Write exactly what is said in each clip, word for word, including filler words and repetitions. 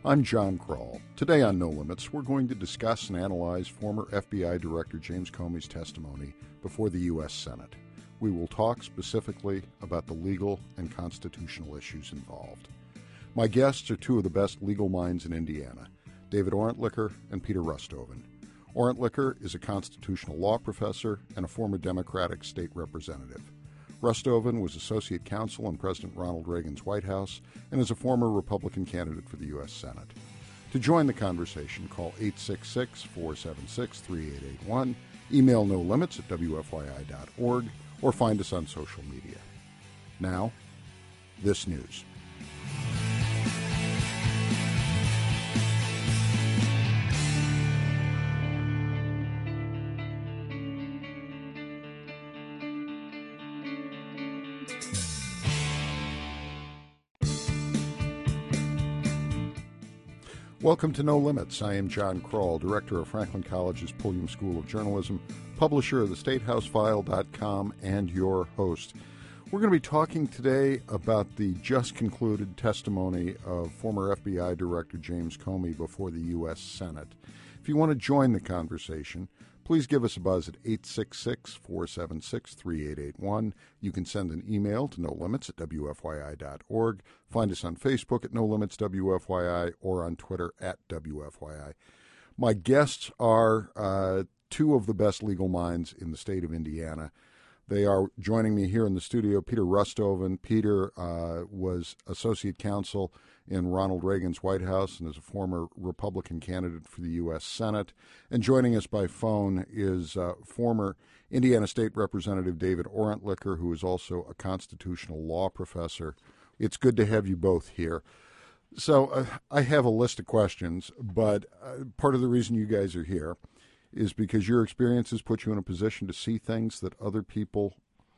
I'm John Kroll. Today on No Limits, we're going to discuss and analyze former F B I Director James Comey's testimony before the U S Senate. We will talk specifically about the legal and constitutional issues involved. My guests are two of the best legal minds in Indiana, David Orentlicher and Peter Rustoven. Orentlicher is a constitutional law professor and a former Democratic state representative. Rustoven was associate counsel in President Ronald Reagan's White House and is a former Republican candidate for the U S Senate. To join the conversation, call eight six six, four seven six, three eight eight one, email no limits at w f y i dot org, or find us on social media. Now, this news. Welcome to No Limits. I am John Kroll, director of Franklin College's Pulliam School of Journalism, publisher of the state house file dot com, and your host. We're going to be talking today about the just concluded testimony of former F B I Director James Comey before the U S Senate. If you want to join the conversation, please give us a buzz at eight six six, four seven six, three eight eight one. You can send an email to no limits at w f y i dot org. Find us on Facebook at No Limits W F Y I or on Twitter at W F Y I. My guests are uh, two of the best legal minds in the state of Indiana. They are joining me here in the studio. Peter Rustoven. Peter uh, was associate counsel in Ronald Reagan's White House and is a former Republican candidate for the U S Senate. And joining us by phone is uh, former Indiana State Representative David Orentlicher, who is also a constitutional law professor. It's good to have you both here. So uh, I have a list of questions, but uh, part of the reason you guys are here is because your experiences put you in a position to see things that other people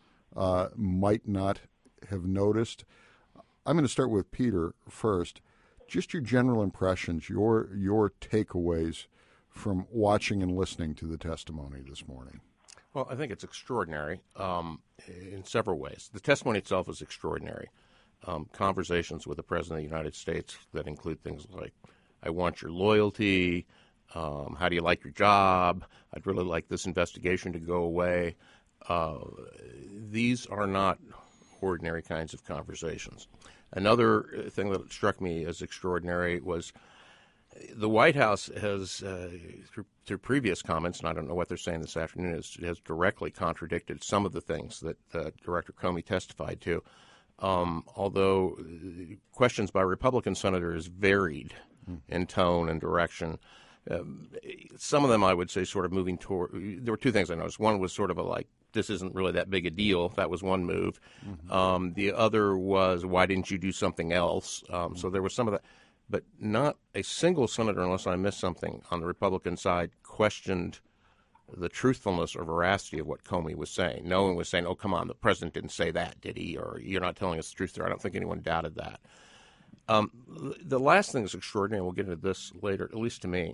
uh, might not have noticed. I'm going to start with Peter first. Just your general impressions, your your takeaways from watching and listening to the testimony this morning. Well, I think it's extraordinary um, in several ways. The testimony itself is extraordinary. Um, conversations with the President of the United States that include things like, I want your loyalty, um, how do you like your job, I'd really like this investigation to go away. Uh, these are not ordinary kinds of conversations. Another thing that struck me as extraordinary was the White House has, uh, through, through previous comments, and I don't know what they're saying this afternoon, has, has directly contradicted some of the things that uh, Director Comey testified to. Um, although questions by Republican senators varied mm. in tone and direction. Um, some of them, I would say, sort of moving toward. There were two things I noticed. One was sort of a like, this isn't really that big a deal. That was one move. Mm-hmm. Um, the other was, why didn't you do something else? Um, mm-hmm. So there was some of that. But not a single senator, unless I missed something, on the Republican side questioned the truthfulness or veracity of what Comey was saying. No one was saying, oh, come on, the president didn't say that, did he? Or you're not telling us the truth there. I don't think anyone doubted that. Um, the last thing that's extraordinary, and we'll get into this later, at least to me,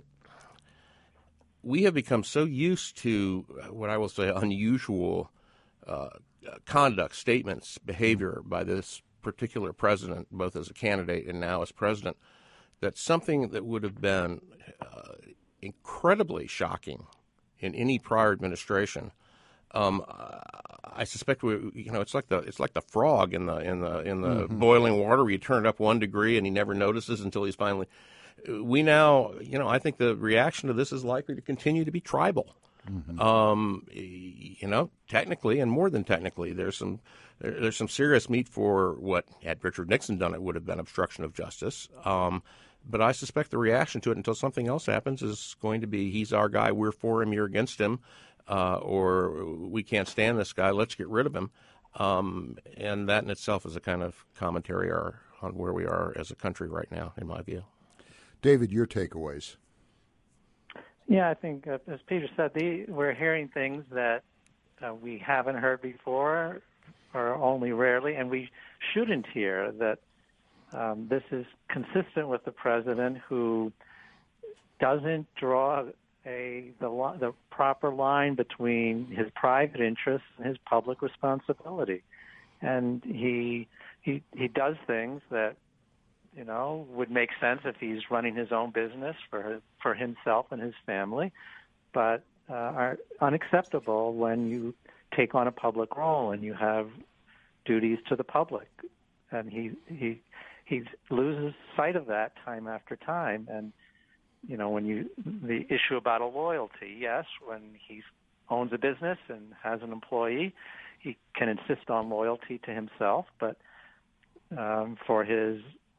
we have become so used to what I will say unusual uh, conduct, statements, behavior by this particular president, both as a candidate and now as president, that something that would have been uh, incredibly shocking in any prior administration, um, I suspect we, you know, it's like the it's like the frog in the in the in the mm-hmm. boiling water where you turn it up one degree and he never notices until he's finally. We now, you know, I think the reaction to this is likely to continue to be tribal. Mm-hmm. Um, you know, technically and more than technically, there's some there, there's some serious meat for what had Richard Nixon done. It would have been obstruction of justice. Um, But I suspect the reaction to it until something else happens is going to be, he's our guy, we're for him, you're against him, uh, or we can't stand this guy, let's get rid of him. Um, and that in itself is a kind of commentary or, on where we are as a country right now, in my view. David, your takeaways. Yeah, I think, uh, as Peter said, the, we're hearing things that uh, we haven't heard before or only rarely, and we shouldn't hear that. Um, this is consistent with the president who doesn't draw a the, the proper line between his private interests and his public responsibility, and he he he does things that you know, would make sense if he's running his own business for for himself and his family, but uh, are unacceptable when you take on a public role and you have duties to the public. And he he he loses sight of that time after time. And you know, when you the issue about a loyalty, yes, when he owns a business and has an employee, he can insist on loyalty to himself, but um, for his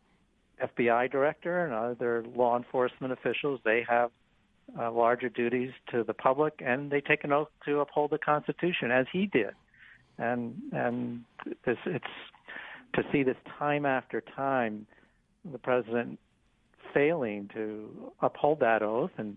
F B I director and other law enforcement officials, they have uh, larger duties to the public, and they take an oath to uphold the Constitution, as he did. And and this, it's to see this time after time, the president failing to uphold that oath and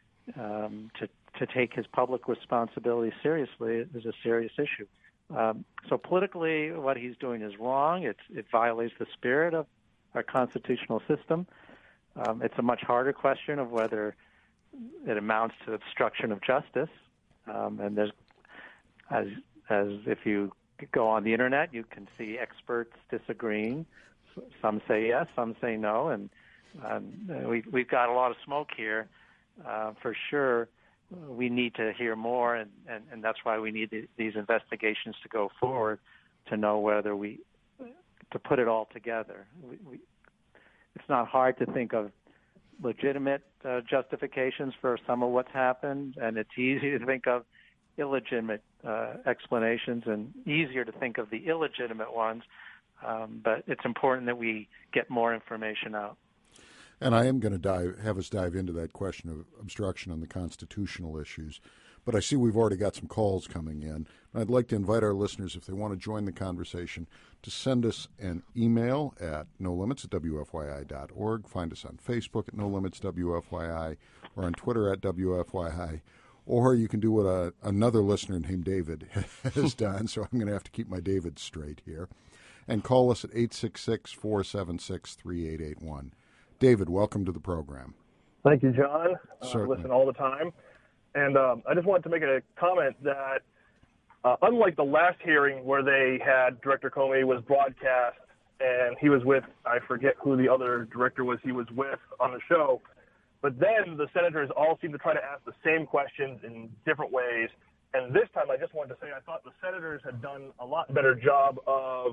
um, to to take his public responsibility seriously is a serious issue. Um, so politically, what he's doing is wrong. It's, it violates the spirit of our constitutional system. Um, it's a much harder question of whether it amounts to obstruction of justice. Um, and there's, as as if you go on the internet, you can see experts disagreeing. Some say yes, some say no, and um, we, we've got a lot of smoke here. Uh, for sure, we need to hear more, and, and, and that's why we need the, these investigations to go forward to know whether we, to put it all together. We, we, it's not hard to think of legitimate uh, justifications for some of what's happened, and it's easy to think of illegitimate uh, explanations and easier to think of the illegitimate ones, um, but it's important that we get more information out. And I am going to dive, have us dive into that question of obstruction on the constitutional issues. But I see we've already got some calls coming in. I'd like to invite our listeners, if they want to join the conversation, to send us an email at no limits at w f y i dot org. Find us on Facebook at no limits w f y i or on Twitter at w f y i. Or you can do what a, another listener named David has done, so I'm going to have to keep my David straight here, and call us at eight six six, four seven six, three eight eight one. David, welcome to the program. Thank you, John. I uh, listen all the time. And um, I just wanted to make a comment that uh, unlike the last hearing where they had Director Comey was broadcast and he was with, I forget who the other director was he was with on the show, but then the senators all seemed to try to ask the same questions in different ways. And this time I just wanted to say I thought the senators had done a lot better job of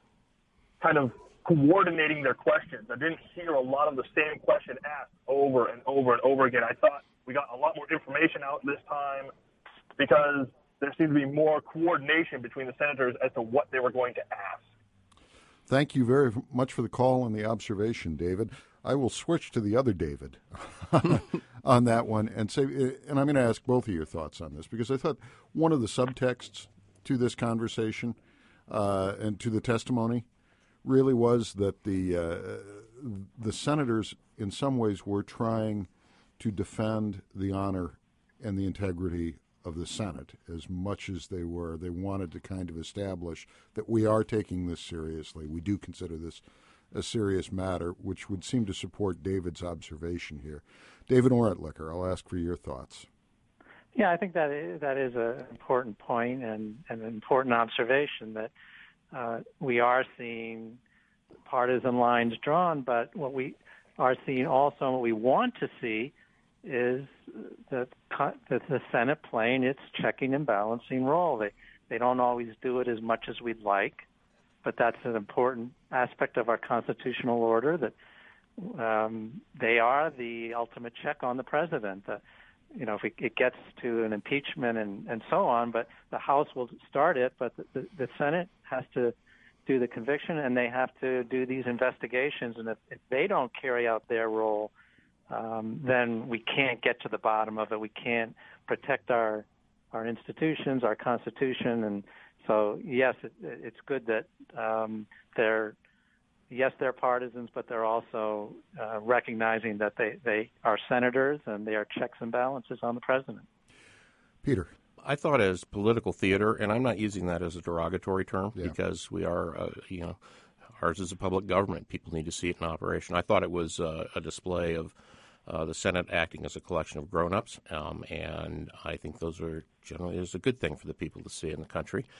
kind of coordinating their questions. I didn't hear a lot of the same question asked over and over and over again. I thought we got a lot more information out this time because there seemed to be more coordination between the senators as to what they were going to ask. Thank you very much for the call and the observation, David. I will switch to the other David on that one and say, and I'm going to ask both of your thoughts on this, because I thought one of the subtexts to this conversation uh, and to the testimony really was that the uh, the senators in some ways were trying to defend the honor and the integrity of the Senate as much as they were. They wanted to kind of establish that we are taking this seriously. We do consider this a serious matter, which would seem to support David's observation here. David Oretlicker, I'll ask for your thoughts. Yeah, I think that is, that is an important point and, and an important observation that uh, we are seeing partisan lines drawn, but what we are seeing also, what we want to see, is that the Senate playing its checking and balancing role. They they don't always do it as much as we'd like, but that's an important aspect of our constitutional order, that um, they are the ultimate check on the president. Uh, you know, if it, it gets to an impeachment and, and so on, but the House will start it, but the, the, the Senate has to do the conviction, and they have to do these investigations. And if, if they don't carry out their role, um, then we can't get to the bottom of it. We can't protect our our institutions, our Constitution. And so, yes, it, it's good that um, they're yes, they're partisans, but they're also uh, recognizing that they, they are senators and they are checks and balances on the president. Peter. I thought as political theater, and I'm not using that as a derogatory term, yeah. because we are, uh, you know, ours is a public government. People need to see it in operation. I thought it was uh, a display of uh, the Senate acting as a collection of grown-ups, um, and I think those are generally is a good thing for the people to see in the country.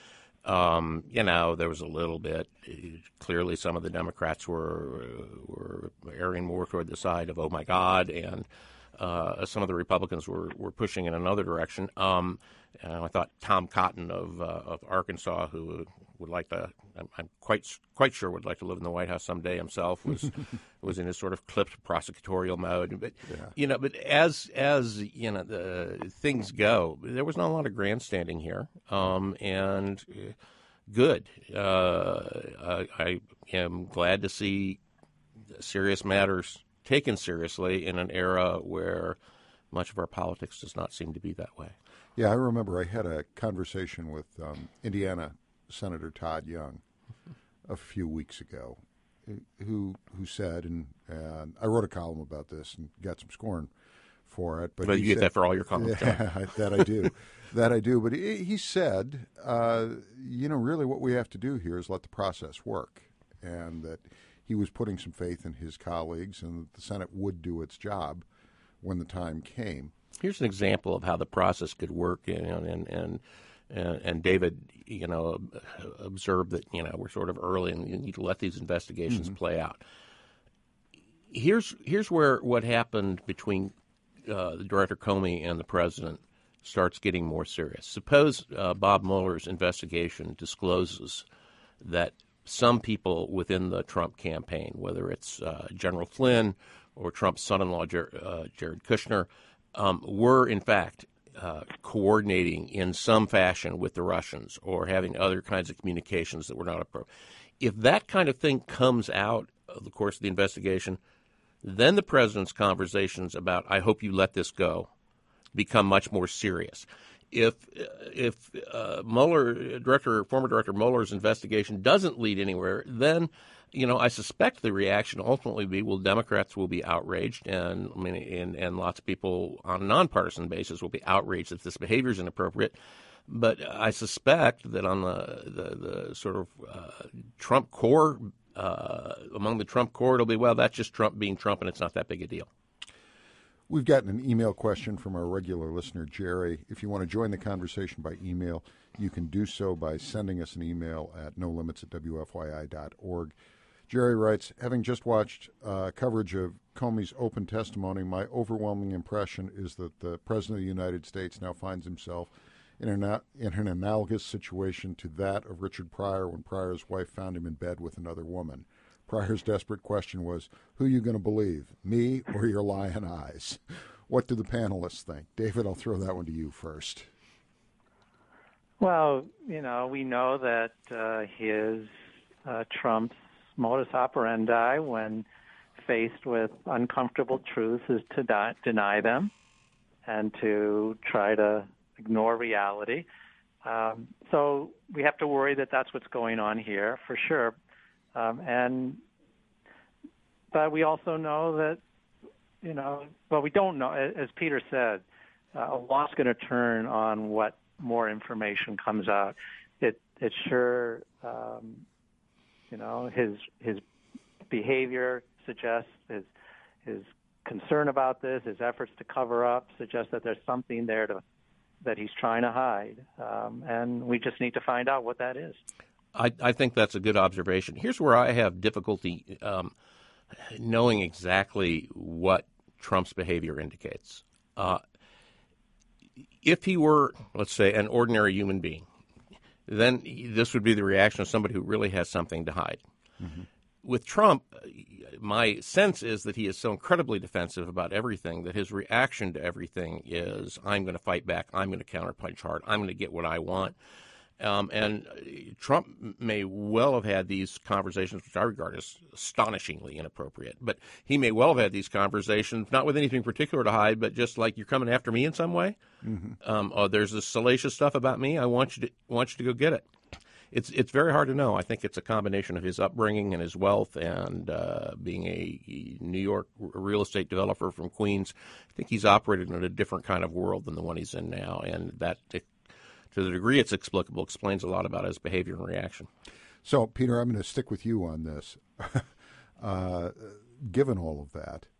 Um, you know, there was a little bit. Clearly, some of the Democrats were were erring more toward the side of, oh, my God, and uh, some of the Republicans were, were pushing in another direction. Um, and I thought Tom Cotton of uh, of Arkansas, who would like to, I'm, I'm quite quite sure would like to live in the White House someday himself, was was in his sort of clipped prosecutorial mode. But yeah. you know, but as as you know, the things go, there was not a lot of grandstanding here, um, and good. Uh, I, I am glad to see serious matters taken seriously in an era where much of our politics does not seem to be that way. Yeah, I remember I had a conversation with um, Indiana Senator Todd Young a few weeks ago, who who said, and, and I wrote a column about this and got some scorn for it. But, but you said, get that for all your columns. Yeah, that I do. that I do. But he, he said, uh, you know, really what we have to do here is let the process work, and that he was putting some faith in his colleagues and that the Senate would do its job when the time came. Here's an example of how the process could work, you know, and and and, and David, you know, observed that, you know, we're sort of early and you need to let these investigations mm-hmm. play out. Here's here's where what happened between uh, Director Comey and the president starts getting more serious. Suppose uh, Bob Mueller's investigation discloses that some people within the Trump campaign, whether it's uh, General Flynn or Trump's son-in-law, Jer- uh, Jared Kushner, um, were, in fact, uh, coordinating in some fashion with the Russians or having other kinds of communications that were not appropriate. If that kind of thing comes out of the course of the investigation, then the president's conversations about, I hope you let this go, become much more serious. If if uh, Mueller, director, former director Mueller's investigation doesn't lead anywhere, then, you know, I suspect the reaction ultimately will be, well, Democrats will be outraged, and I mean, and, and lots of people on a nonpartisan basis will be outraged that this behavior is inappropriate. But I suspect that on the the, the sort of uh, Trump core, uh, among the Trump core, it'll be, well, that's just Trump being Trump, and it's not that big a deal. We've gotten an email question from our regular listener, Jerry. If you want to join the conversation by email, you can do so by sending us an email at no limits at w f y i dot org. Jerry writes, having just watched uh, coverage of Comey's open testimony, my overwhelming impression is that the President of the United States now finds himself in an, in an analogous situation to that of Richard Pryor when Pryor's wife found him in bed with another woman. Pryor's desperate question was, who are you going to believe, me or your lion eyes? What do the panelists think? David, I'll throw that one to you first. Well, you know, we know that uh, his uh, Trump's modus operandi when faced with uncomfortable truths is to di- deny them and to try to ignore reality. Um, so we have to worry that that's what's going on here for sure. Um, and but we also know that, you know, well, we don't know, as Peter said, uh, a lot's going to turn on what more information comes out. It it sure, um, you know, his his behavior suggests his his concern about this, his efforts to cover up suggest that there's something there to that he's trying to hide, um, and we just need to find out what that is. I, I think that's a good observation. Here's where I have difficulty um, knowing exactly what Trump's behavior indicates. Uh, if he were, let's say, an ordinary human being, then this would be the reaction of somebody who really has something to hide. Mm-hmm. With Trump, my sense is that he is so incredibly defensive about everything that his reaction to everything is, I'm going to fight back, I'm going to counterpunch hard, I'm going to get what I want. Um, and Trump may well have had these conversations, which I regard as astonishingly inappropriate. But he may well have had these conversations, not with anything particular to hide, but just like, you're coming after me in some way. Mm-hmm. Um, oh, there's this salacious stuff about me. I want you to want you to go get it. It's it's very hard to know. I think it's a combination of his upbringing and his wealth and uh, being a New York real estate developer from Queens. I think he's operated in a different kind of world than the one he's in now, and that, to the degree it's explicable, explains a lot about his behavior and reaction. So, Peter, I'm going to stick with you on this. uh, given all of that,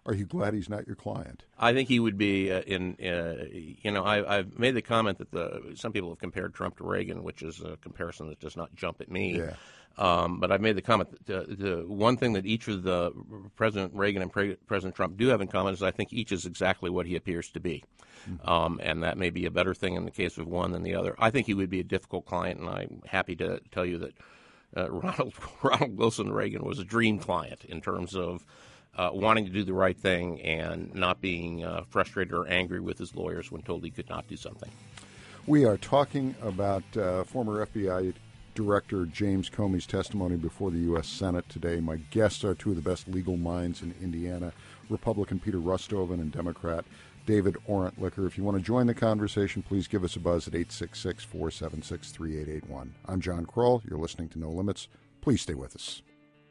Are you glad he's not your client? I think he would be uh, in, uh, you know, I, I've made the comment that the some people have compared Trump to Reagan, which is a comparison that does not jump at me. Yeah. Um, but I've made the comment that uh, the one thing that each of the President Reagan and Pre- President Trump do have in common is I think each is exactly what he appears to be. Mm-hmm. Um, and that may be a better thing in the case of one than the other. I think he would be a difficult client, and I'm happy to tell you that uh, Ronald, Ronald Wilson Reagan was a dream client in terms of Uh, wanting to do the right thing and not being uh, frustrated or angry with his lawyers when told he could not do something. We are talking about uh, former F B I Director James Comey's testimony before the U S Senate today. My guests are two of the best legal minds in Indiana, Republican Peter Rustovan and Democrat David Orentlicker. If you want to join the conversation, please give us a buzz at eight six six, four seven six, three eight eight one. I'm John Kroll. You're listening to No Limits. Please stay with us.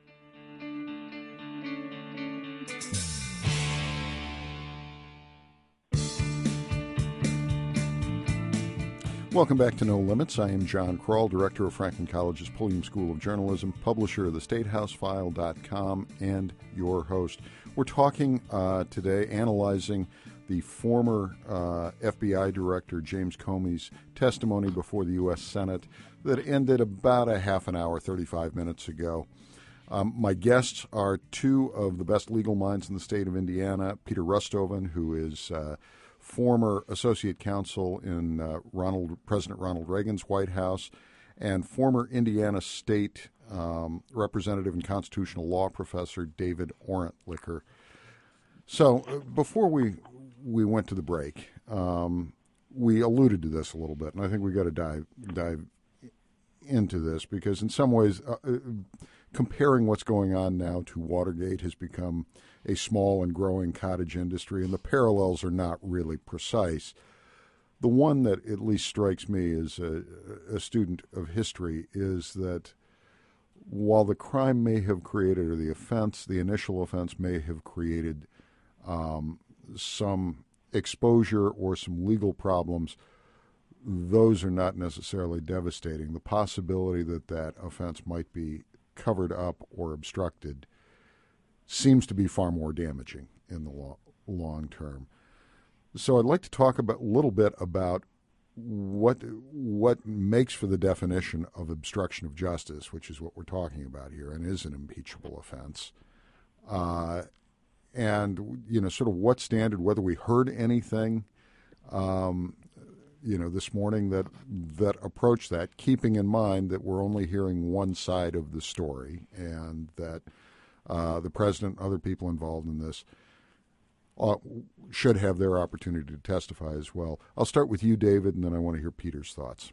Welcome back to No Limits. I am John Kroll, director of Franklin College's Pulliam School of Journalism, publisher of the state house file dot com, and your host. We're talking uh, today, analyzing the former uh, F B I Director James Comey's testimony before the U S Senate that ended about a half an hour, thirty-five minutes ago. Um, my guests are two of the best legal minds in the state of Indiana, Peter Rustovan, who is uh, former associate counsel in uh, Ronald President Ronald Reagan's White House, and former Indiana State um, Representative and constitutional law professor David Orentlicker. So uh, before we we went to the break, um, we alluded to this a little bit, and I think we got to dive dive into this because in some ways, uh, uh, comparing what's going on now to Watergate has become a small and growing cottage industry, and the parallels are not really precise. The one that at least strikes me as a, a student of history is that while the crime may have created, or the offense, the initial offense may have created um, some exposure or some legal problems, those are not necessarily devastating. The possibility that that offense might be covered up or obstructed seems to be far more damaging in the lo- long term. So I'd like to talk about, a little bit about what what makes for the definition of obstruction of justice, which is what we're talking about here, and is an impeachable offense. Uh, and, you know, sort of what standard, whether we heard anything, um, you know, this morning that that approached that, keeping in mind that we're only hearing one side of the story, and that Uh, the president and other people involved in this uh, should have their opportunity to testify as well. I'll start with you, David, and then I want to hear Peter's thoughts.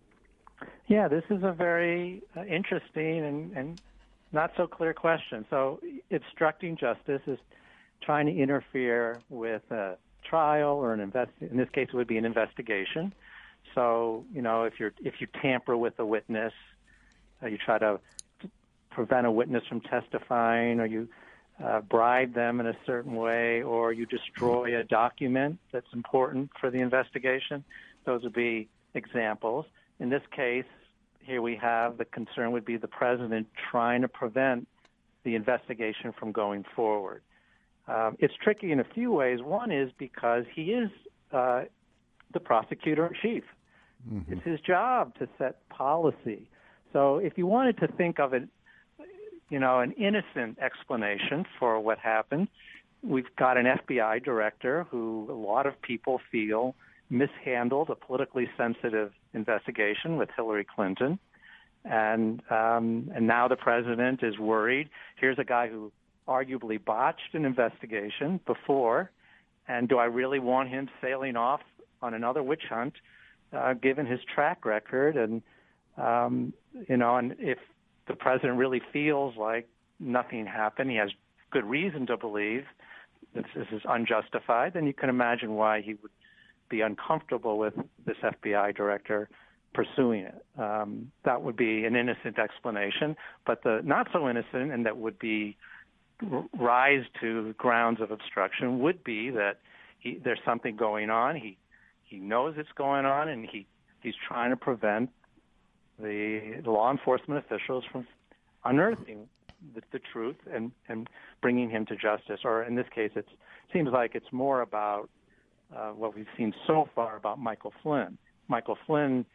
Yeah, this is a very uh, interesting and, and not so clear question. So obstructing justice is trying to interfere with a trial or an invest. In this case, it would be an investigation. So, you know, if you're if you tamper with a witness, uh, you try to prevent a witness from testifying, or you uh, bribe them in a certain way, or you destroy a document that's important for the investigation. Those would be examples. In this case, here we have the concern would be the president trying to prevent the investigation from going forward. Um, it's tricky in a few ways. One is because he is uh, the prosecutor in chief. Mm-hmm. It's his job to set policy. So if you wanted to think of it, you know, an innocent explanation for what happened, we've got an F B I director who a lot of people feel mishandled a politically sensitive investigation with Hillary Clinton. And um, and now the president is worried. Here's a guy who arguably botched an investigation before, and do I really want him sailing off on another witch hunt, uh, given his track record? And, um, you know, and if the president really feels like nothing happened, he has good reason to believe that this is unjustified, then you can imagine why he would be uncomfortable with this F B I director pursuing it. Um, that would be an innocent explanation, but the not so innocent, and that would be r- rise to grounds of obstruction, would be that he, there's something going on. He he knows it's going on, and he, he's trying to prevent the law enforcement officials from unearthing the, the truth and, and bringing him to justice. Or in this case, it seems like it's more about uh, what we've seen so far about Michael Flynn. Michael Flynn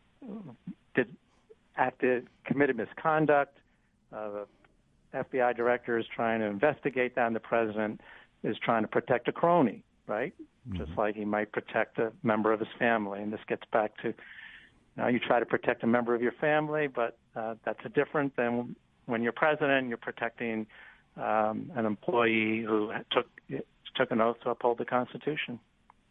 did acted committed misconduct. Uh, the F B I director is trying to investigate that, and the president is trying to protect a crony, right? Mm-hmm. Just like he might protect a member of his family. And this gets back to, you know, you try to protect a member of your family, but uh, that's different than when you're president, you're protecting um, an employee who took took an oath to uphold the Constitution.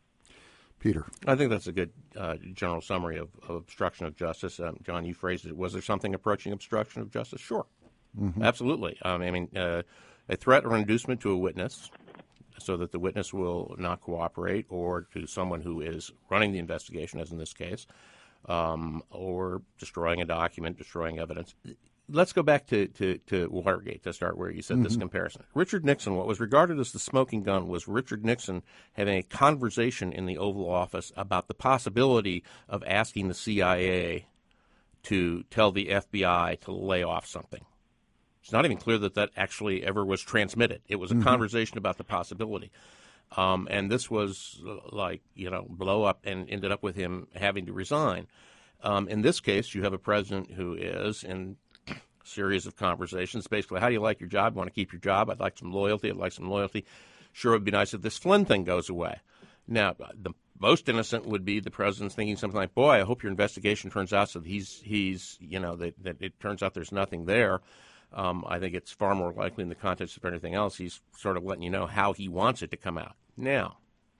Peter. I think that's a good uh, general summary of, of obstruction of justice. Um, John, you phrased it. Was there something approaching obstruction of justice? Sure. Mm-hmm. Absolutely. Um, I mean, uh, a threat or inducement to a witness so that the witness will not cooperate, or to someone who is running the investigation, as in this case, um, or destroying a document, destroying evidence. Let's go back to, to, to Watergate to start where you said mm-hmm. this comparison. Richard Nixon, what was regarded as the smoking gun was Richard Nixon having a conversation in the Oval Office about the possibility of asking the C I A to tell the F B I to lay off something. It's not even clear that that actually ever was transmitted. It was a mm-hmm. conversation about the possibility. Um, and this was like, you know, blow up and ended up with him having to resign. Um, in this case, you have a president who is in a series of conversations. Basically, how do you like your job? Want to keep your job? I'd like some loyalty. I'd like some loyalty. Sure, it would be nice if this Flynn thing goes away. Now, the most innocent would be the president's thinking something like, boy, I hope your investigation turns out so that he's, he's you know, that, that it turns out there's nothing there. Um, I think it's far more likely in the context of anything else, he's sort of letting you know how he wants it to come out. Now,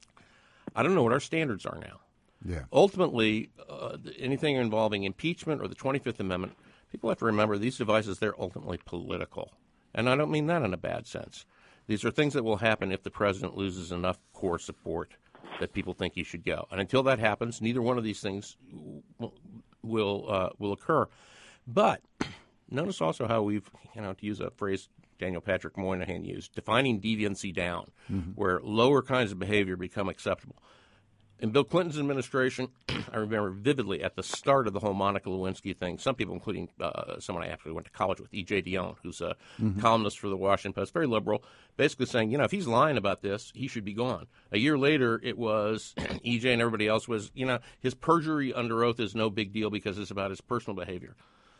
I don't know what our standards are now. Yeah. Ultimately, uh, anything involving impeachment or the twenty-fifth Amendment, people have to remember these devices, they're ultimately political. And I don't mean that in a bad sense. These are things that will happen if the president loses enough core support that people think he should go. And until that happens, neither one of these things will will, uh, will occur. But notice also how we've, you know, to use a phrase Daniel Patrick Moynihan used, defining deviancy down, mm-hmm. where lower kinds of behavior become acceptable. In Bill Clinton's administration, I remember vividly at the start of the whole Monica Lewinsky thing, some people, including uh, someone I actually went to college with, E J Dionne, who's a mm-hmm. columnist for the Washington Post, very liberal, basically saying, you know, if he's lying about this, he should be gone. A year later, it was E J and everybody else was, you know, his perjury under oath is no big deal because it's about his personal behavior.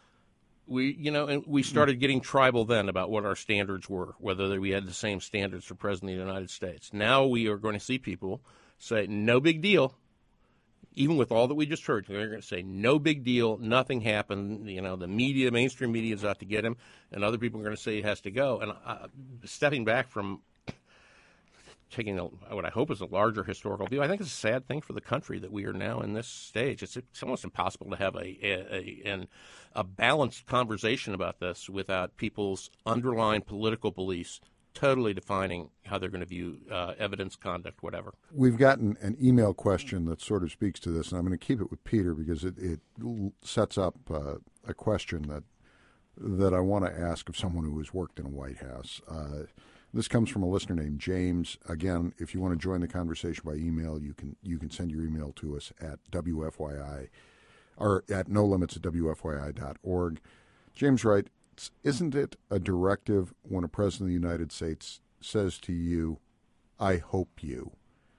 We, you know, and we started getting tribal then about what our standards were, whether we had the same standards for President of the United States. Now we are going to see people say, no big deal, even with all that we just heard. They're going to say, no big deal, nothing happened. You know, the media, mainstream media is out to get him, and other people are going to say he has to go. And uh, stepping back from taking a, what I hope is a larger historical view, I think it's a sad thing for the country that we are now in this stage. It's, it's almost impossible to have a a, a, a balanced conversation about this without people's underlying political beliefs totally defining how they're going to view uh, evidence, conduct, whatever. We've gotten an email question that sort of speaks to this, and I'm going to keep it with Peter because it, it sets up uh, a question that that I want to ask of someone who has worked in a White House. Uh, This comes from a listener named James. Again, if you want to join the conversation by email, you can you can send your email to us at W F Y I or at no limits at W F Y I dot org. James writes, isn't it a directive when a president of the United States says to you, I hope you?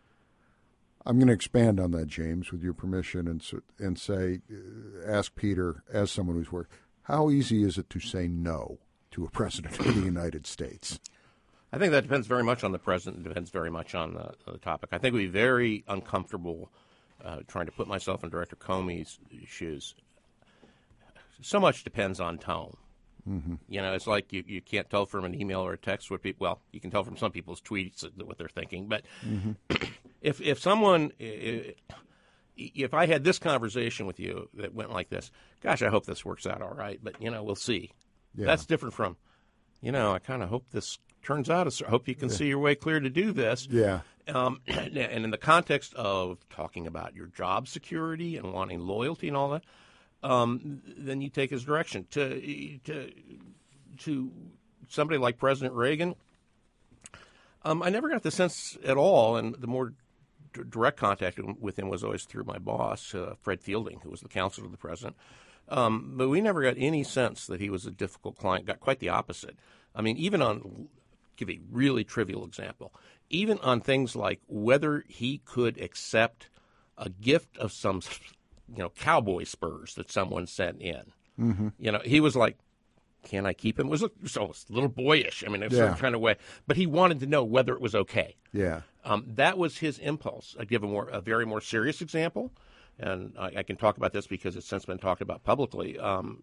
I'm going to expand on that, James, with your permission, and and say, ask Peter, as someone who's worked, how easy is it to say no to a president of the United States? I think that depends very much on the president. It depends very much on the, the topic. I think it would be very uncomfortable uh, trying to put myself in Director Comey's shoes. So much depends on tone. Mm-hmm. You know, it's like you, you can't tell from an email or a text what people, well, you can tell from some people's tweets what they're thinking. But mm-hmm. if if someone, if I had this conversation with you that went like this, gosh, I hope this works out all right. But, you know, we'll see. Yeah. That's different from, you know, I kind of hope this turns out, I hope you can yeah. see your way clear to do this. Yeah. Um, and in the context of talking about your job security and wanting loyalty and all that, um, then you take his direction. To to to somebody like President Reagan, um, I never got the sense at all, and the more d- direct contact with him was always through my boss, uh, Fred Fielding, who was the counselor to the president. Um, but we never got any sense that he was a difficult client. Got quite the opposite. I mean, even on, give a really trivial example, even on things like whether he could accept a gift of some, you know, cowboy spurs that someone sent in. Mm-hmm. You know, he was like, can I keep him? It was a, so it was a little boyish. I mean, in a yeah. certain kind of way. But he wanted to know whether it was okay. Yeah. Um, that was his impulse. I'd give a, more, a very more serious example, and I, I can talk about this because it's since been talked about publicly. Um,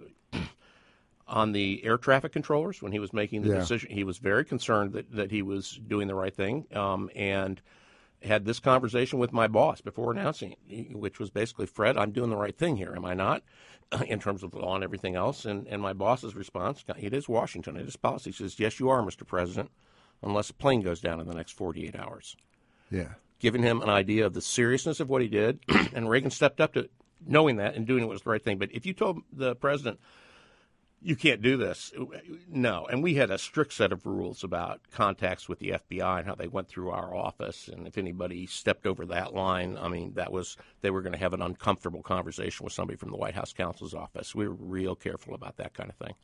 on the air traffic controllers, when he was making the yeah. decision, he was very concerned that, that he was doing the right thing, um, and had this conversation with my boss before announcing it, which was basically, Fred, I'm doing the right thing here, am I not, in terms of the law and everything else? And, and my boss's response, it is Washington, it is policy, he says, yes, you are, Mister President, unless a plane goes down in the next forty-eight hours. Yeah. Giving him an idea of the seriousness of what he did, and Reagan stepped up to knowing that and doing what was the right thing. But if you told the president, you can't do this, no. And we had a strict set of rules about contacts with the F B I and how they went through our office. And if anybody stepped over that line, I mean, that was they were going to have an uncomfortable conversation with somebody from the White House counsel's office. We were real careful about that kind of thing.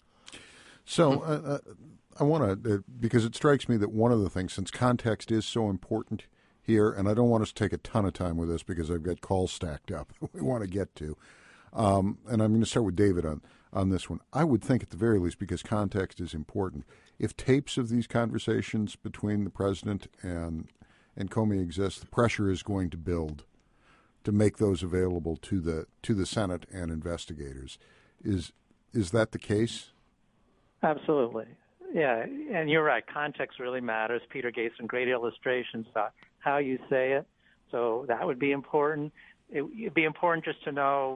So uh, I want to, uh, because it strikes me that one of the things, since context is so important here, and I don't want us to take a ton of time with this because I've got calls stacked up we want to get to. Um, and I'm going to start with David on, on this one. I would think at the very least, because context is important, if tapes of these conversations between the president and and Comey exist, the pressure is going to build to make those available to the to the Senate and investigators. Is is that the case? Absolutely. Yeah, and you're right. Context really matters. Peter gave some great illustrations about how you say it, so that would be important. It would be important just to know,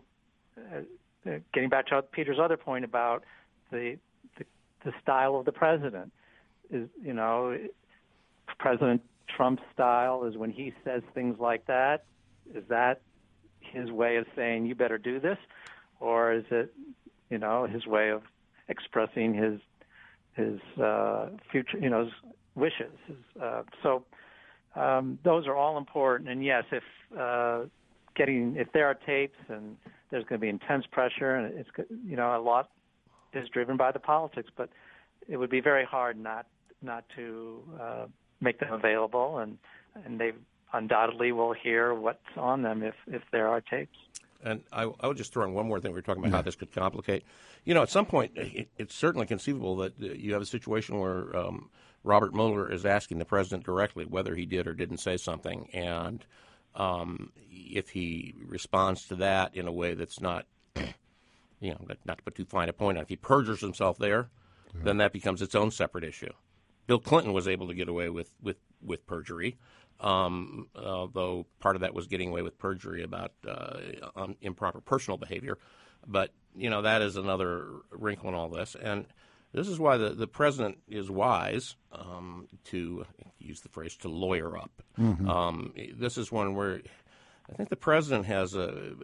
uh, getting back to Peter's other point about the, the the style of the president. Is, you know, President Trump's style is when he says things like that, is that his way of saying you better do this, or is it, you know, his way of expressing his his uh, future, you know, his wishes? His, uh, so um, those are all important. And yes, if uh, getting if there are tapes and there's going to be intense pressure, and it's, you know, a lot is driven by the politics, but it would be very hard not not to uh, make them available, and and they undoubtedly will hear what's on them if if there are tapes. And I, I would just throw in one more thing. We were talking about yeah. how this could complicate. You know, at some point, it, it's certainly conceivable that you have a situation where um, Robert Mueller is asking the president directly whether he did or didn't say something, and um, if he responds to that in a way that's not, you know, not to put too fine a point on, if he perjures himself there, yeah. then that becomes its own separate issue. Bill Clinton was able to get away with, with, with perjury. Um, although part of that was getting away with perjury about uh, um, improper personal behavior. But, you know, that is another wrinkle in all this. And this is why the, the president is wise um, to, use the phrase, to lawyer up. Mm-hmm. Um, this is one where I think the president has a,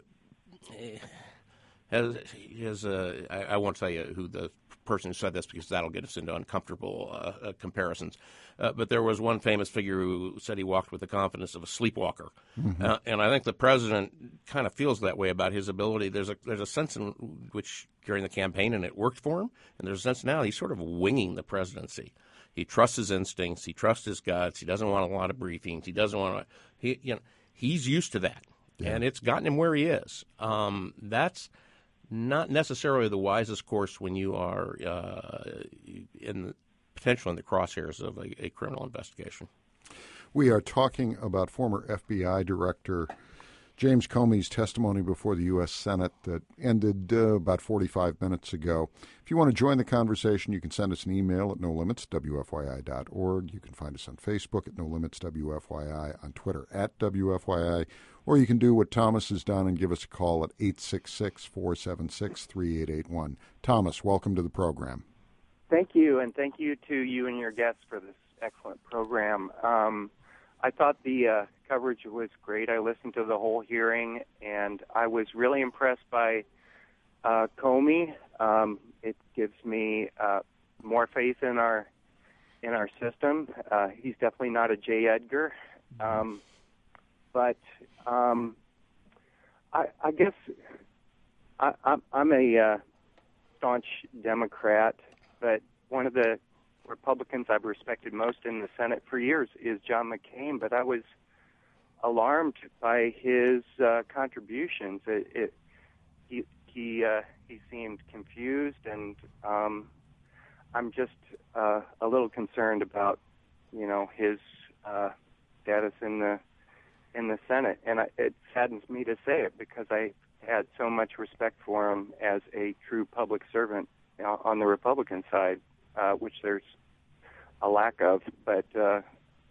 has, has a I, I won't tell you who the person who said this because that'll get us into uncomfortable uh, uh, comparisons. Uh, but there was one famous figure who said he walked with the confidence of a sleepwalker. Mm-hmm. Uh, and I think the president kind of feels that way about his ability. There's a there's a sense in which during the campaign, and it worked for him, and there's a sense now he's sort of winging the presidency. He trusts his instincts. He trusts his guts. He doesn't want a lot of briefings. He doesn't want to – he you know he's used to that, yeah. and it's gotten him where he is. Um, that's not necessarily the wisest course when you are uh, in the, potential in the crosshairs of a, a criminal investigation. We are talking about former F B I Director James Comey's testimony before the U S Senate that ended uh, about forty-five minutes ago. If you want to join the conversation, you can send us an email at no limits w f y i dot org. You can find us on Facebook at no limits w f y i, on Twitter at W F Y I, or you can do what Thomas has done and give us a call at eight six six, four seven six, three eight eight one. Thomas, welcome to the program. Thank you, and thank you to you and your guests for this excellent program. Um, I thought the uh, coverage was great. I listened to the whole hearing, and I was really impressed by uh, Comey. Um, it gives me uh, more faith in our in our system. Uh, he's definitely not a J. Edgar, um, but um, I, I guess I, I'm, I'm a uh, staunch Democrat, but one of the Republicans I've respected most in the Senate for years is John McCain, but I was alarmed by his uh, contributions. It, it, he he uh, he seemed confused, and um, I'm just uh, a little concerned about, you know, his uh, status in the in the Senate, and I, it saddens me to say it because I had so much respect for him as a true public servant, you know, on the Republican side, uh, which there's a lack of. But uh,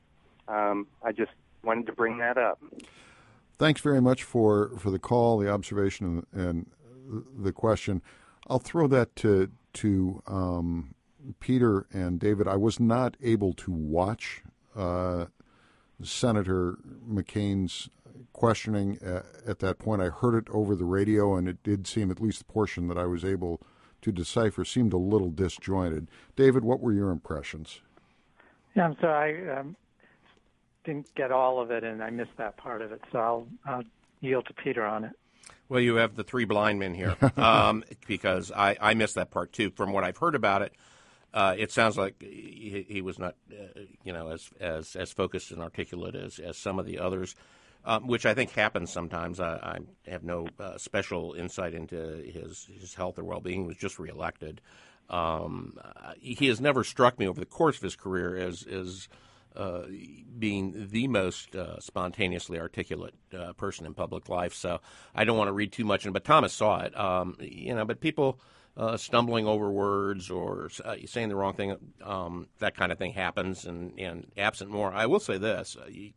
um, I just wanted to bring that up. Thanks very much for, for the call, the observation, and, and the question. I'll throw that to to um, Peter and David. I was not able to watch uh, Senator McCain's questioning uh, at that point. I heard it over the radio, and it did seem, at least the portion that I was able to decipher, seemed a little disjointed. David, what were your impressions? Yeah, I'm sorry. I um, didn't get all of it, and I missed that part of it, so I'll, I'll yield to Peter on it. Well, you have the three blind men here, um, because I, I missed that part, too. From what I've heard about it, uh, it sounds like he, he was not, uh, you know, as, as as focused and articulate as, as some of the others, um, which I think happens sometimes. I, I have no uh, special insight into his, his health or well-being. He was just reelected. Um, he has never struck me over the course of his career as, as uh, being the most uh, spontaneously articulate uh, person in public life. So I don't want to read too much in it, but Thomas saw it. Um, you know, but people uh, stumbling over words or uh, saying the wrong thing, um, that kind of thing happens, and, and absent more. I will say this, uh, a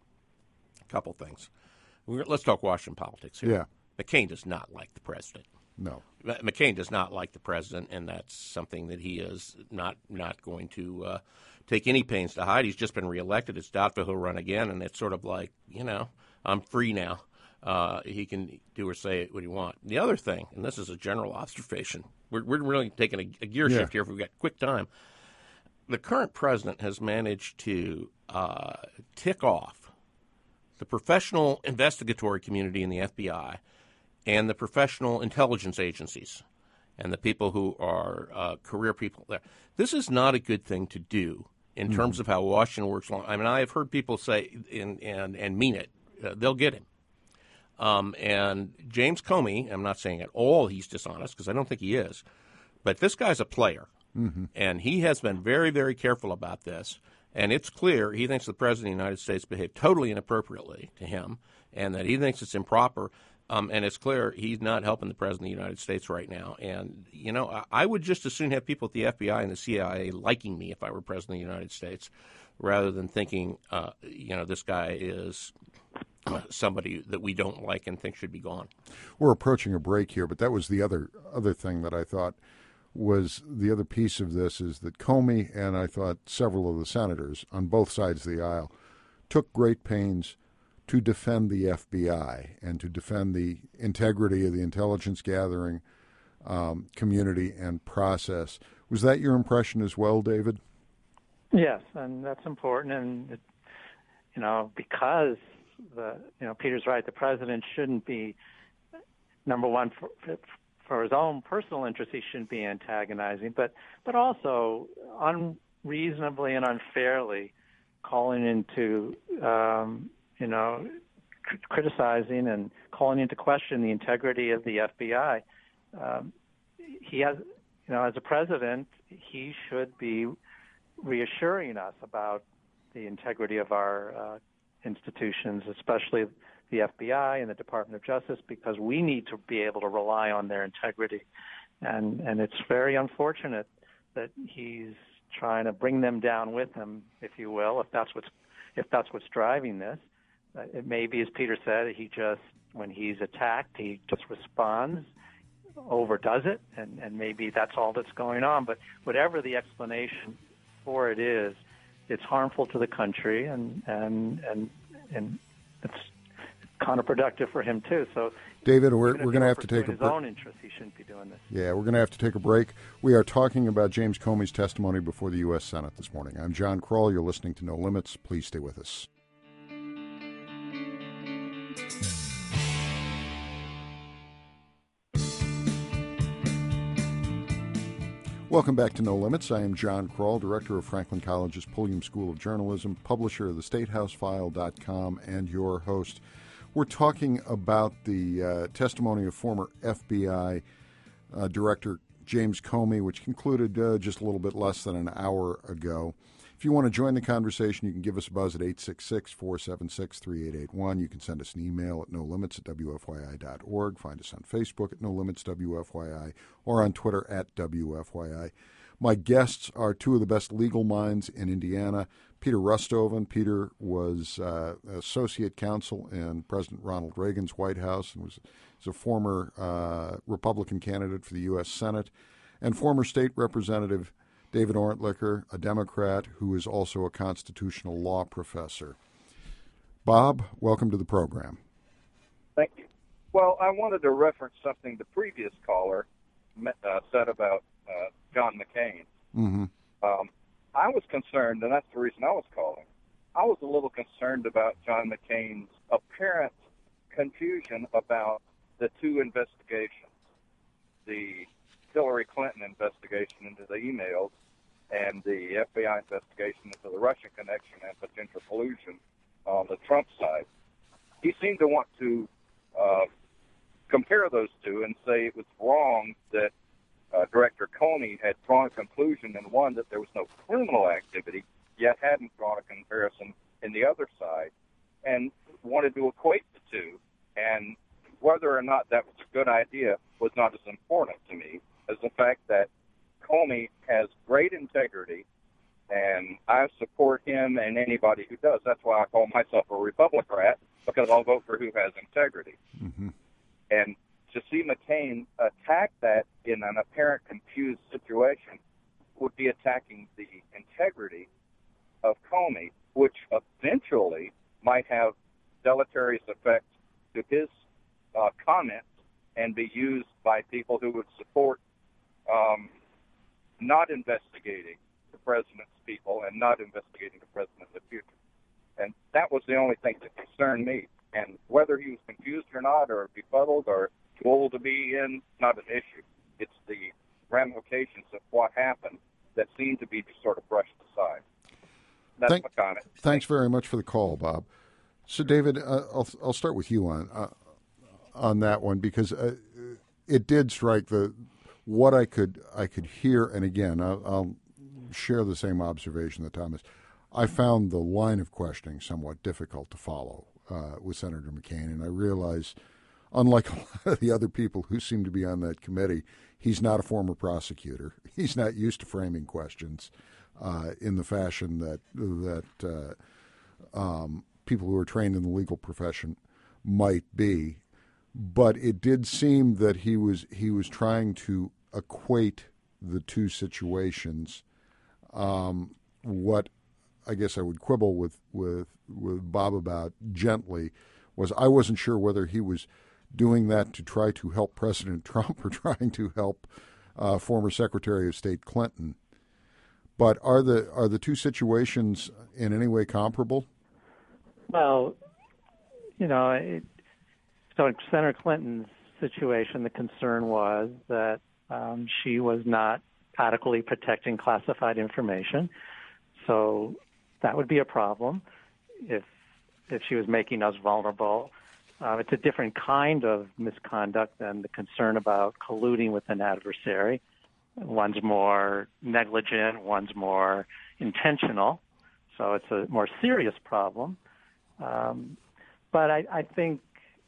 couple things. We're, let's talk Washington politics here. Yeah. McCain does not like the president. No. McCain does not like the president, and that's something that he is not not going to uh, take any pains to hide. He's just been reelected. It's doubtful he'll run again, and it's sort of like, you know, I'm free now. Uh, he can do or say what he wants. The other thing, and this is a general observation, we're, we're really taking a, a gear yeah. shift here if we've got quick time. The current president has managed to uh, tick off the professional investigatory community in the F B I and the professional intelligence agencies and the people who are uh, career people there. This is not a good thing to do in mm-hmm. terms of how Washington works. I mean, I have heard people say, and, and, and mean it, uh, they'll get him. Um, and James Comey, I'm not saying at all he's dishonest, because I don't think he is, but this guy's a player. Mm-hmm. And he has been very, very careful about this. And it's clear he thinks the President of the United States behaved totally inappropriately to him, and that he thinks it's improper. Um, and it's clear he's not helping the President of the United States right now. And, you know, I, I would just as soon have people at the F B I and the C I A liking me if I were President of the United States, rather than thinking, uh, you know, this guy is uh, somebody that we don't like and think should be gone. We're approaching a break here, but that was the other other thing that I thought was the other piece of this, is that Comey and I thought several of the senators on both sides of the aisle took great pains to defend the F B I and to defend the integrity of the intelligence gathering um, community and process. Was that your impression as well, David? Yes, and that's important. And, it, you know, because, the you know, Peter's right, the president shouldn't be, number one, for, for his own personal interest, he shouldn't be antagonizing, but, but also unreasonably and unfairly calling into um, you know, criticizing and calling into question the integrity of the F B I. Um, he has, you know, as a president, he should be reassuring us about the integrity of our uh, institutions, especially the F B I and the Department of Justice, because we need to be able to rely on their integrity. And and it's very unfortunate that he's trying to bring them down with him, if you will, if that's what's if that's what's driving this. Uh, it may be, as Peter said, he just, when he's attacked, he just responds, overdoes it, and, and maybe that's all that's going on. But whatever the explanation for it is, it's harmful to the country, and and and, and it's counterproductive for him too. So, David, we're we're going to have to take a his own interest. He shouldn't be doing this. Yeah, we're going to have to take a break. We are talking about James Comey's testimony before the U S Senate this morning. I'm John Kroll. You're listening to No Limits. Please stay with us. Welcome back to No Limits. I am John Kroll, director of Franklin College's Pulliam School of Journalism, publisher of the State House File dot com, and your host. We're talking about the uh, testimony of former F B I uh, Director James Comey, which concluded uh, just a little bit less than an hour ago. If you want to join the conversation, you can give us a buzz at eight six six, four seven six, three eight eight one. You can send us an email at no limits at w f y i dot org. Find us on Facebook at No Limits W F Y I or on Twitter at W F Y I. My guests are two of the best legal minds in Indiana. Peter Rustoven. Peter was uh, associate counsel in President Ronald Reagan's White House and was, was a former uh, Republican candidate for the U S Senate, and former state representative David Orntlicher, a Democrat who is also a constitutional law professor. Bob, welcome to the program. Thank you. Well, I wanted to reference something the previous caller uh, said about uh, John McCain. Mm-hmm. Um, I was concerned, and that's the reason I was calling. I was a little concerned about John McCain's apparent confusion about the two investigations, the Hillary Clinton investigation into the emails and the F B I investigation into the Russian connection and potential collusion on the Trump side. He seemed to want to uh, compare those two and say it was wrong that uh, Director Comey had drawn a conclusion in one that there was no criminal activity, yet hadn't drawn a comparison in the other side, and wanted to equate the two. And whether or not that was a good idea was not as important to me as the fact that Comey has great integrity, and I support him and anybody who does. That's why I call myself a Republican, because I'll vote for who has integrity. Mm-hmm. And to see McCain attack that in an apparent confused situation would be attacking the integrity of Comey, which eventually might have deleterious effects to his uh, comments and be used by people who would support um, not investigating the president's people and not investigating the president in the future. And that was the only thing that concerned me. And whether he was confused or not, or befuddled, or too old to be in, not an issue. It's the ramifications of what happened that seem to be just sort of brushed aside. That's Thank, my comment. Thanks very much for the call, Bob. So, David, uh, I'll I'll start with you on uh, on that one, because uh, it did strike the what I could I could hear, and again, I'll, I'll share the same observation that Thomas. I found the line of questioning somewhat difficult to follow uh, with Senator McCain, and I realize, unlike a lot of the other people who seem to be on that committee, he's not a former prosecutor. He's not used to framing questions uh, in the fashion that that uh, um, people who are trained in the legal profession might be. But it did seem that he was he was trying to equate the two situations. Um, what I guess I would quibble with, with with Bob about gently was I wasn't sure whether he was doing that to try to help President Trump or trying to help uh, former Secretary of State Clinton. But are the are the two situations in any way comparable? Well, you know, it, so in Senator Clinton's situation, the concern was that um, she was not adequately protecting classified information. So that would be a problem if if she was making us vulnerable. Uh, it's a different kind of misconduct than the concern about colluding with an adversary. One's more negligent, one's more intentional. So it's a more serious problem. Um, but I, I think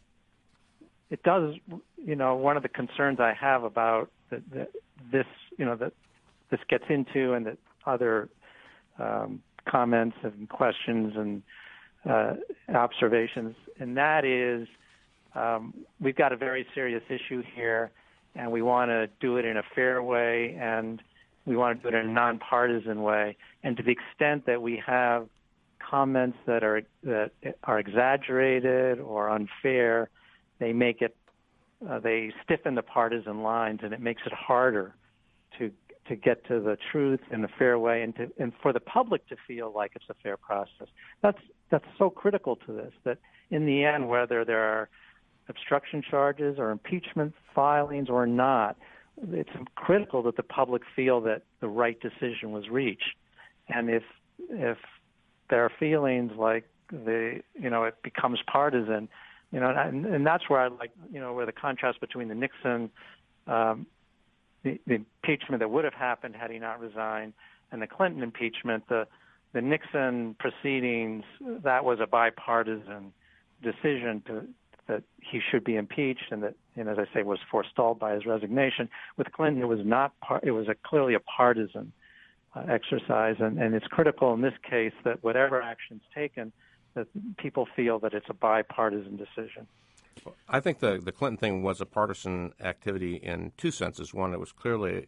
it does, you know, one of the concerns I have about the, the, this, you know, that this gets into and that other um, comments and questions and uh, observations, and that is um, we've got a very serious issue here, and we want to do it in a fair way, and we want to do it in a nonpartisan way. And to the extent that we have comments that are that are exaggerated or unfair, they make it uh, they stiffen the partisan lines, and it makes it harder to to get to the truth in a fair way, and to, and for the public to feel like it's a fair process. That's that's so critical to this, that in the end, whether there are obstruction charges or impeachment filings or not, it's critical that the public feel that the right decision was reached. And if if there are feelings like the you know it becomes partisan, you know, and, and that's where I like you know where the contrast between the Nixon um, the, the impeachment that would have happened had he not resigned, and the Clinton impeachment, the the Nixon proceedings, that was a bipartisan decision to, that he should be impeached, and that, and as I say, was forestalled by his resignation. With Clinton, it was not. Par- it was a clearly a partisan uh, exercise, and, and it's critical in this case that whatever action's taken, that people feel that it's a bipartisan decision. I think the the Clinton thing was a partisan activity in two senses. One, it was clearly.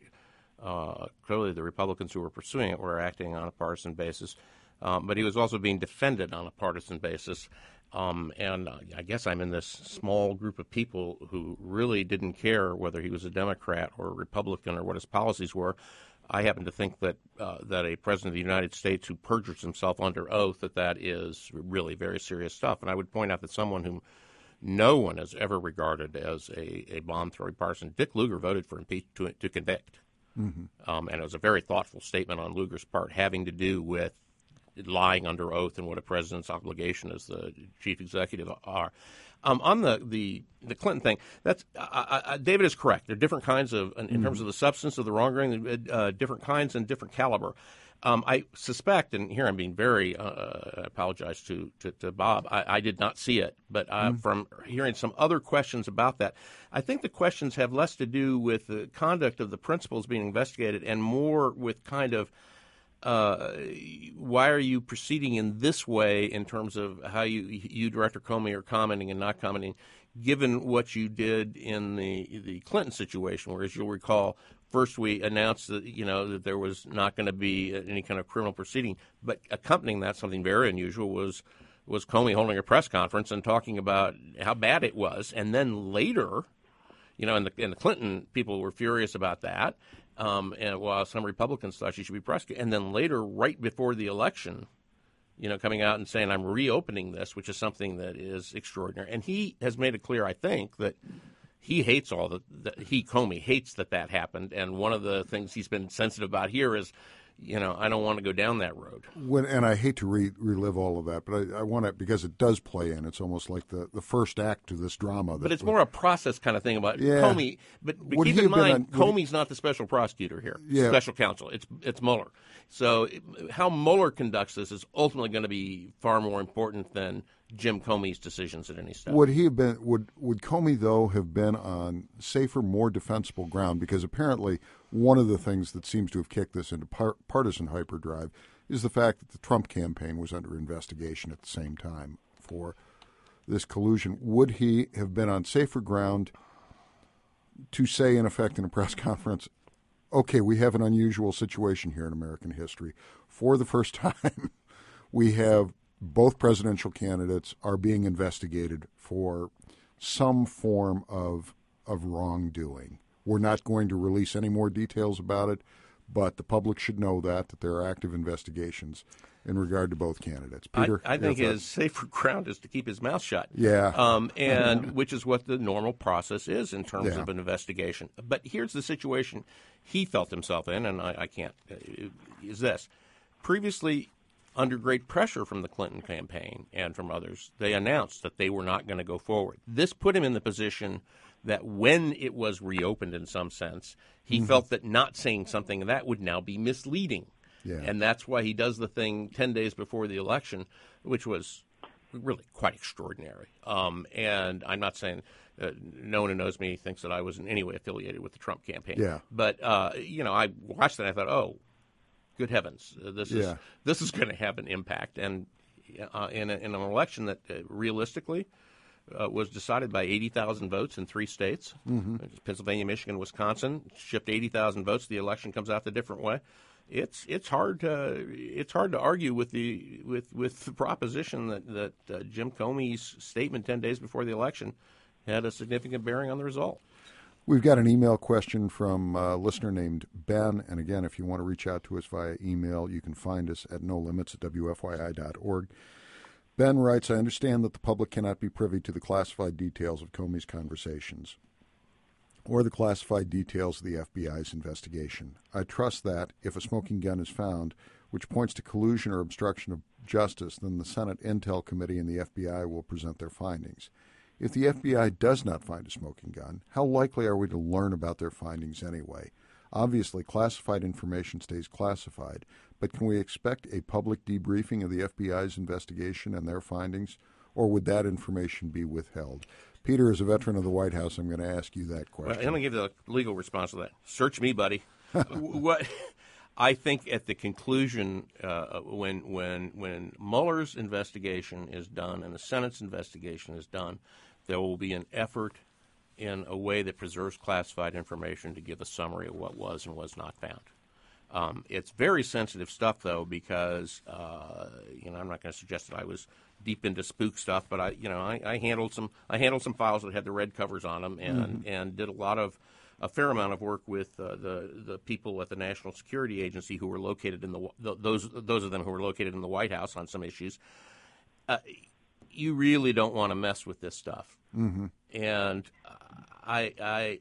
Uh, clearly, the Republicans who were pursuing it were acting on a partisan basis, um, but he was also being defended on a partisan basis. Um, and uh, I guess I'm in this small group of people who really didn't care whether he was a Democrat or a Republican or what his policies were. I happen to think that uh, that a president of the United States who perjures himself under oath, that that is really very serious stuff. And I would point out that someone whom no one has ever regarded as a, a bomb-throwing partisan, Dick Lugar, voted for impeach to, to convict. Mm-hmm. Um, and it was a very thoughtful statement on Lugar's part having to do with lying under oath and what a president's obligation as the chief executive are. Um, on the, the, the Clinton thing, that's uh, uh, David is correct. There are different kinds of, in, in mm-hmm. terms of the substance of the wrongdoing, uh, different kinds and different caliber. Um, I suspect, and here I'm being very, uh, I apologize to, to, to Bob, I, I did not see it, but uh, mm-hmm. from hearing some other questions about that, I think the questions have less to do with the conduct of the principals being investigated and more with kind of, uh, why are you proceeding in this way in terms of how you, you Director Comey, are commenting and not commenting, given what you did in the the Clinton situation, where, as you'll recall, first we announced that, you know, that there was not going to be any kind of criminal proceeding, but accompanying that, something very unusual, was was Comey holding a press conference and talking about how bad it was, and then later, you know, in the in the Clinton, people were furious about that, um, and while some Republicans thought she should be prosecuted, and then later, right before the election, you know, coming out and saying, I'm reopening this, which is something that is extraordinary. And he has made it clear, I think, that he hates all the, that he, Comey, hates that that happened. And one of the things he's been sensitive about here is, you know, I don't want to go down that road. When, and I hate to re- relive all of that, but I, I want to, because it does play in. It's almost like the, the first act to this drama. But it's more a process kind of thing about yeah. Comey. But, but keep in mind, on, Comey's not the special prosecutor here, yeah. special counsel. It's it's Mueller. So how Mueller conducts this is ultimately going to be far more important than Jim Comey's decisions at any step. Would he have been? Would would Comey though have been on safer, more defensible ground? Because apparently, one of the things that seems to have kicked this into par- partisan hyperdrive is the fact that the Trump campaign was under investigation at the same time for this collusion. Would he have been on safer ground to say, in effect, in a press conference, okay, we have an unusual situation here in American history. For the first time, we have both presidential candidates are being investigated for some form of of wrongdoing. We're not going to release any more details about it, but the public should know that, that there are active investigations in regard to both candidates. Peter, I, I think his safer ground is to keep his mouth shut. Yeah. Um, and which is what the normal process is in terms yeah. of an investigation. But here's the situation he felt himself in, and I, I can't, uh, is this. Previously, under great pressure from the Clinton campaign and from others, they announced that they were not going to go forward. This put him in the position that when it was reopened in some sense, he mm-hmm. felt that not saying something of that would now be misleading. Yeah. And that's why he does the thing ten days before the election, which was really quite extraordinary. Um, and I'm not saying uh, no one who knows me thinks that I was in any way affiliated with the Trump campaign. Yeah. But, uh, you know, I watched that and I thought, oh, good heavens, uh, this is yeah. this is going to have an impact. And uh, in, a, in an election that uh, realistically uh, was decided by eighty thousand votes in three states, mm-hmm. Pennsylvania, Michigan, Wisconsin, shipped eighty thousand votes. The election comes out the different way. It's it's hard to it's hard to argue with the with with the proposition that that uh, Jim Comey's statement ten days before the election had a significant bearing on the result. We've got an email question from a listener named Ben, and again, if you want to reach out to us via email, you can find us at no limits at w f y i dot org. Ben writes, I understand that the public cannot be privy to the classified details of Comey's conversations. or the classified details of the F B I's investigation. I trust that, if a smoking gun is found, which points to collusion or obstruction of justice, then the Senate Intel Committee and the F B I will present their findings. If the F B I does not find a smoking gun, how likely are we to learn about their findings anyway? Obviously, classified information stays classified, but can we expect a public debriefing of the F B I's investigation and their findings, or would that information be withheld? Peter, as a veteran of the White House, I'm going to ask you that question. Well, let me give the legal response to that. Search me, buddy. What I think at the conclusion, uh, when when when Mueller's investigation is done and the Senate's investigation is done, there will be an effort in a way that preserves classified information to give a summary of what was and was not found. Um, it's very sensitive stuff, though, because uh, you know I'm not going to suggest that I was deep into spook stuff, but I you know I, I handled some I handled some files that had the red covers on them, and mm-hmm. and did a lot of a fair amount of work with uh, the the people at the National Security Agency who were located in the, the those those of them who were located in the White House on some issues. Uh, you really don't want to mess with this stuff, mm-hmm. and I I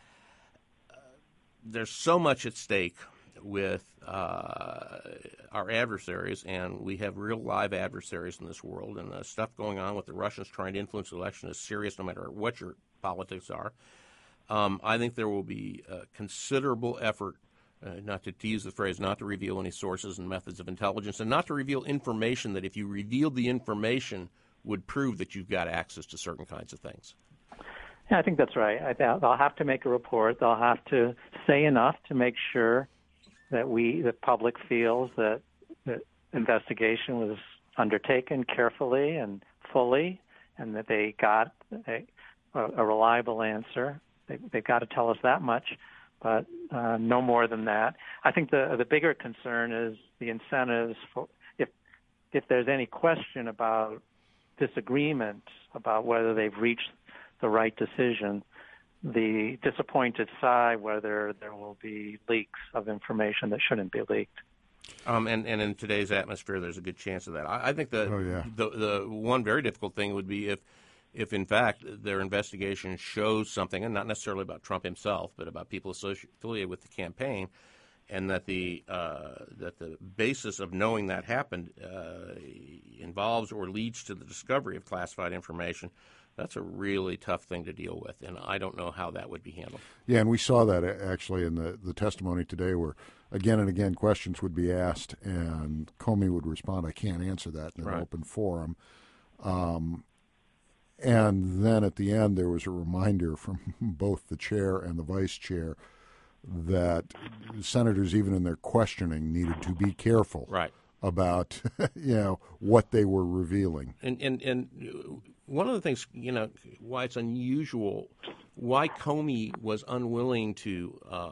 uh, there's so much at stake with uh, our adversaries, and we have real live adversaries in this world, and the stuff going on with the Russians trying to influence the election is serious no matter what your politics are. Um, I think there will be a considerable effort, uh, not to, to use the phrase, not to reveal any sources and methods of intelligence, and not to reveal information that if you revealed the information would prove that you've got access to certain kinds of things. Yeah, I think that's right. I, they'll have to make a report. They'll have to say enough to make sure that we, the public, feels that the investigation was undertaken carefully and fully, and that they got a, a reliable answer. They, they've got to tell us that much, but uh, no more than that. I think the the bigger concern is the incentives for if if there's any question about disagreement about whether they've reached the right decision, the disappointed side whether there will be leaks of information that shouldn't be leaked. Um, and, and in today's atmosphere, there's a good chance of that. I, I think the, oh, yeah. the the one very difficult thing would be if, if in fact their investigation shows something, and not necessarily about Trump himself, but about people associated, affiliated with the campaign, and that the uh, that the basis of knowing that happened uh, involves or leads to the discovery of classified information. That's a really tough thing to deal with, and I don't know how that would be handled. Yeah, and we saw that actually in the, the testimony today where again and again questions would be asked, and Comey would respond, I can't answer that in an right. open forum. Um, and then at the end there was a reminder from both the chair and the vice chair that senators, even in their questioning, needed to be careful right. about you know what they were revealing. And and and one of the things, you know, why it's unusual, why Comey was unwilling to uh,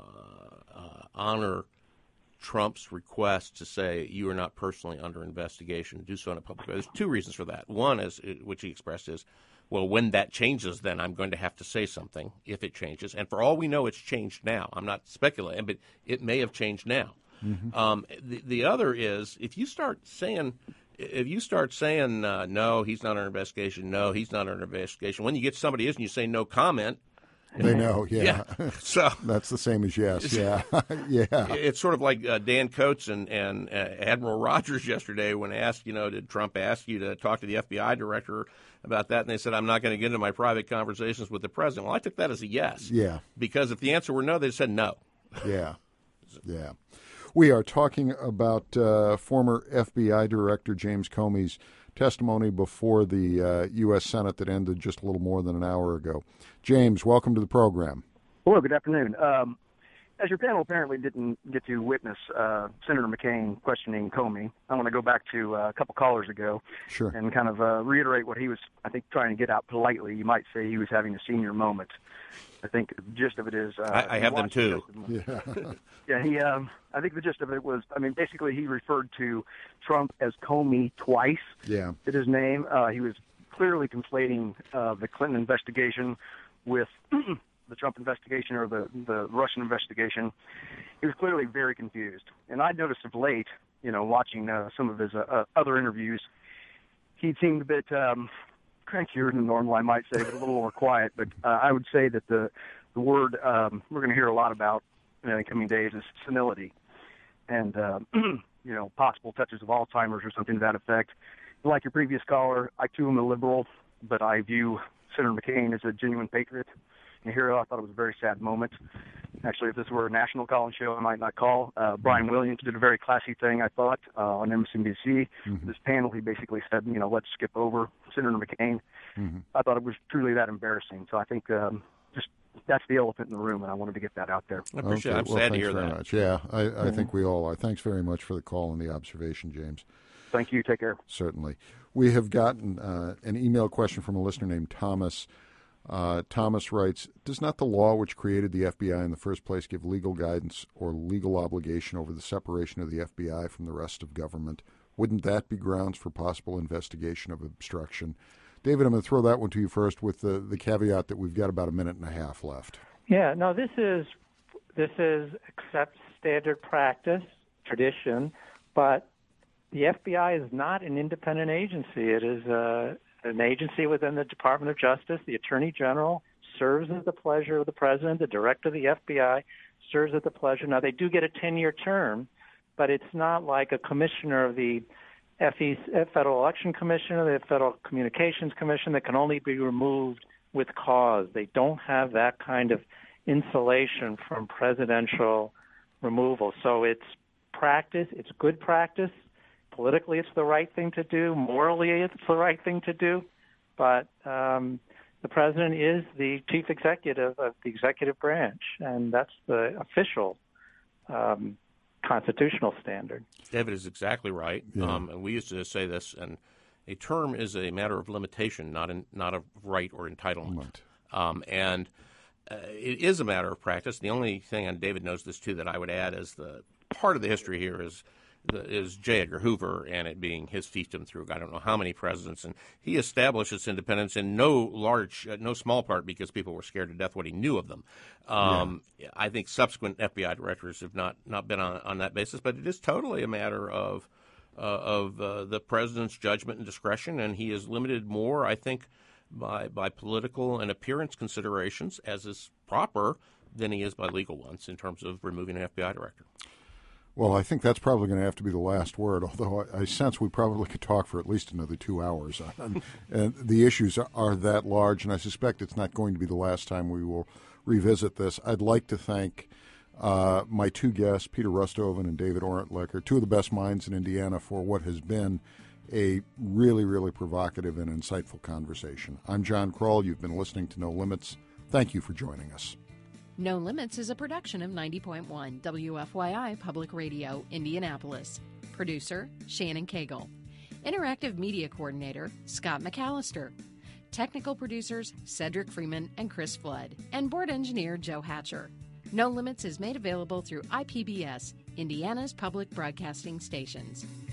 uh, honor Trump's request to say you are not personally under investigation, do so in a public way. There's two reasons for that. One, is which he expressed, is, well, when that changes, then I'm going to have to say something if it changes. And for all we know, it's changed now. I'm not speculating, but it may have changed now. Mm-hmm. Um, the, the other is if you start saying, if you start saying uh, no, he's not under investigation, no, he's not under investigation. When you get somebody is and you say no comment, they know, yeah. yeah. So that's the same as yes, yeah, yeah. It's sort of like uh, Dan Coates and and uh, Admiral Rogers yesterday when asked, you know, did Trump ask you to talk to the F B I director about that? And they said, I'm not going to get into my private conversations with the president. Well, I took that as a yes. Yeah. Because if the answer were no, they said no. Yeah, yeah. We are talking about uh, former F B I Director James Comey's testimony before the uh, U S Senate that ended just a little more than an hour ago. James, welcome to the program. Hello, good afternoon. Um, as your panel apparently didn't get to witness uh, Senator McCain questioning Comey, I want to go back to uh, a couple callers ago sure. and kind of uh, reiterate what he was, I think, trying to get out politely. You might say he was having a senior moment. I think the gist of it is... Uh, I, I have them too. Yeah, yeah he, um, I think the gist of it was, I mean, basically he referred to Trump as Comey twice. Yeah. Did his name. Uh, he was clearly conflating uh, the Clinton investigation with the Trump investigation or the, the Russian investigation. He was clearly very confused. And I noticed of late, you know, watching uh, some of his uh, uh, other interviews, he seemed a bit... Um, crankier than normal, I might say, but a little more quiet. But uh, I would say that the the word um, we're going to hear a lot about in the coming days is senility, and uh, you know, possible touches of Alzheimer's or something to that effect. Like your previous caller, I too am a liberal, but I view Senator McCain as a genuine patriot and a hero. I thought it was a very sad moment. Actually, if this were a national call-in show, I might not call. Uh, Brian Williams did a very classy thing, I thought, uh, on M S N B C. Mm-hmm. This panel, he basically said, you know, let's skip over Senator McCain. Mm-hmm. I thought it was truly that embarrassing. So I think um, just that's the elephant in the room, and I wanted to get that out there. I appreciate okay. it. I'm well, sad thanks to hear very that. Much. Yeah, I, I mm-hmm. think we all are. Thanks very much for the call and the observation, James. Thank you. Take care. Certainly. We have gotten uh, an email question from a listener named Thomas. Uh, Thomas writes, does not the law which created the F B I in the first place give legal guidance or legal obligation over the separation of the F B I from the rest of government? Wouldn't that be grounds for possible investigation of obstruction? David, I'm going to throw that one to you first with the, the caveat that we've got about a minute and a half left. Yeah, no, this is this is accept standard practice, tradition, but the F B I is not an independent agency. It is a an agency within the Department of Justice. The Attorney General serves at the pleasure of the President. The Director of the F B I serves at the pleasure. Now, they do get a ten-year term, but it's not like a commissioner of the F E C, Federal Election Commission or the Federal Communications Commission that can only be removed with cause. They don't have that kind of insulation from presidential removal. So it's practice. It's good practice. Politically, it's the right thing to do. Morally, it's the right thing to do. But um, the president is the chief executive of the executive branch, and that's the official um, constitutional standard. David is exactly right. Yeah. Um, and we used to say this, and a term is a matter of limitation, not in, not of right or entitlement. Right. Um, and uh, it is a matter of practice. The only thing, and David knows this too, that I would add is the part of the history here is The, is J. Edgar Hoover and it being his fiefdom through I don't know how many presidents, and he established its independence in no large, uh, no small part because people were scared to death what he knew of them. Um, yeah. I think subsequent F B I directors have not, not been on, on that basis, but it is totally a matter of uh, of uh, the president's judgment and discretion, and he is limited more, I think, by by political and appearance considerations, as is proper, than he is by legal ones in terms of removing an F B I director. Well, I think that's probably going to have to be the last word, although I, I sense we probably could talk for at least another two hours. And, and the issues are, are that large, and I suspect it's not going to be the last time we will revisit this. I'd like to thank uh, my two guests, Peter Rustoven and David Orentlecker, two of the best minds in Indiana, for what has been a really, really provocative and insightful conversation. I'm John Kroll. You've been listening to No Limits. Thank you for joining us. No Limits is a production of ninety point one W F Y I Public Radio, Indianapolis. Producer, Shannon Cagle. Interactive Media Coordinator, Scott McAllister. Technical producers, Cedric Freeman and Chris Flood. And Board Engineer, Joe Hatcher. No Limits is made available through I P B S, Indiana's public broadcasting stations.